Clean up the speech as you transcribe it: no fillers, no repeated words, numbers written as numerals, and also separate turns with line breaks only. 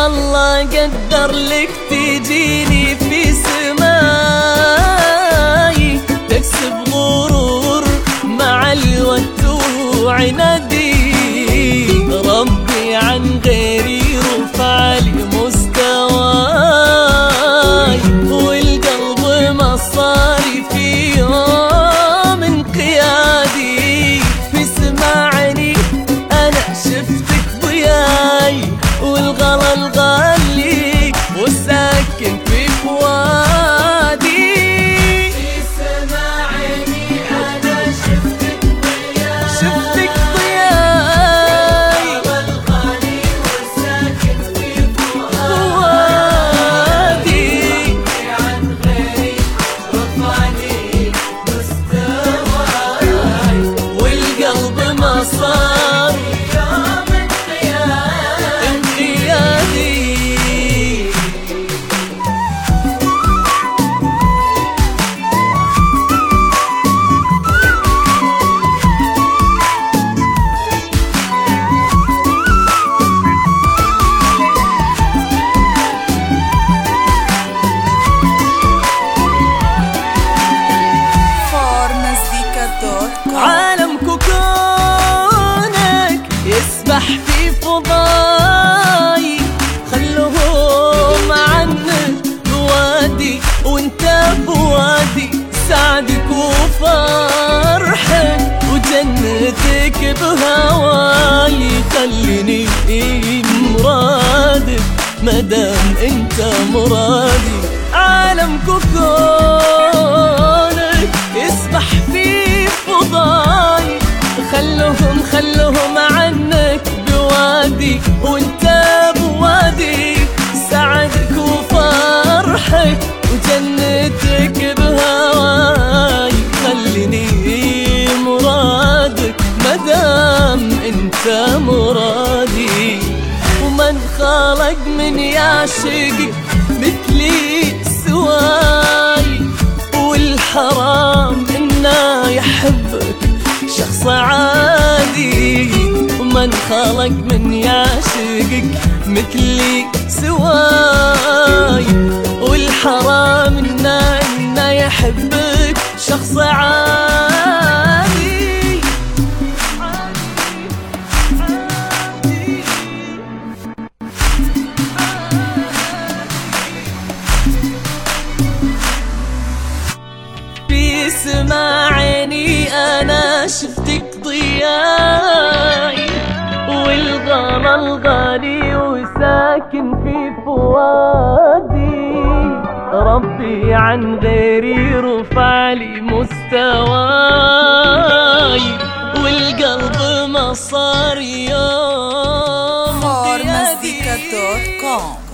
والله قدر لك تجيني في سماي، تكسب غرور مع الود وعنادي، ربي عن غيري رفع لي مستواي، والقلب ما صار في يوم انقيادي، في سماعني انا شفتك ضياي، والغلا الغالي والساكن في فؤادي، في سماعني انا شفتك ضياي، شفتك ضياي، والغالي والساكن في فؤادي، عن غيري رفعني مستواي، والقلب ما صار عالم كوكونك يسبح في فضاي، خلوهم عنك بوادي وانت بوادي، سعدك وفرحك وجنتك بهواي، خليني مرادك مدام انت مرادي، عالم كوكونك يسبح في فضاي، خلوهم عنك بوادي وانت بوادي، سعدك وفرحك وجنتك بهواي، خليني مرادك مدام انت مرادي، ومن خلق من يعشقك مثلي سواي، والحرام انه يحبك شخص عادي، ومن خلق من يعشقك مثلي سواي، والحرام انه يحبك شخص عادي. في سماعني انا شفتك ضياي، والغلا الغالي وساكن في فؤادي، ربي عن غيري رفع لي مستواي، والقلب ما صار يوم
formasdika.com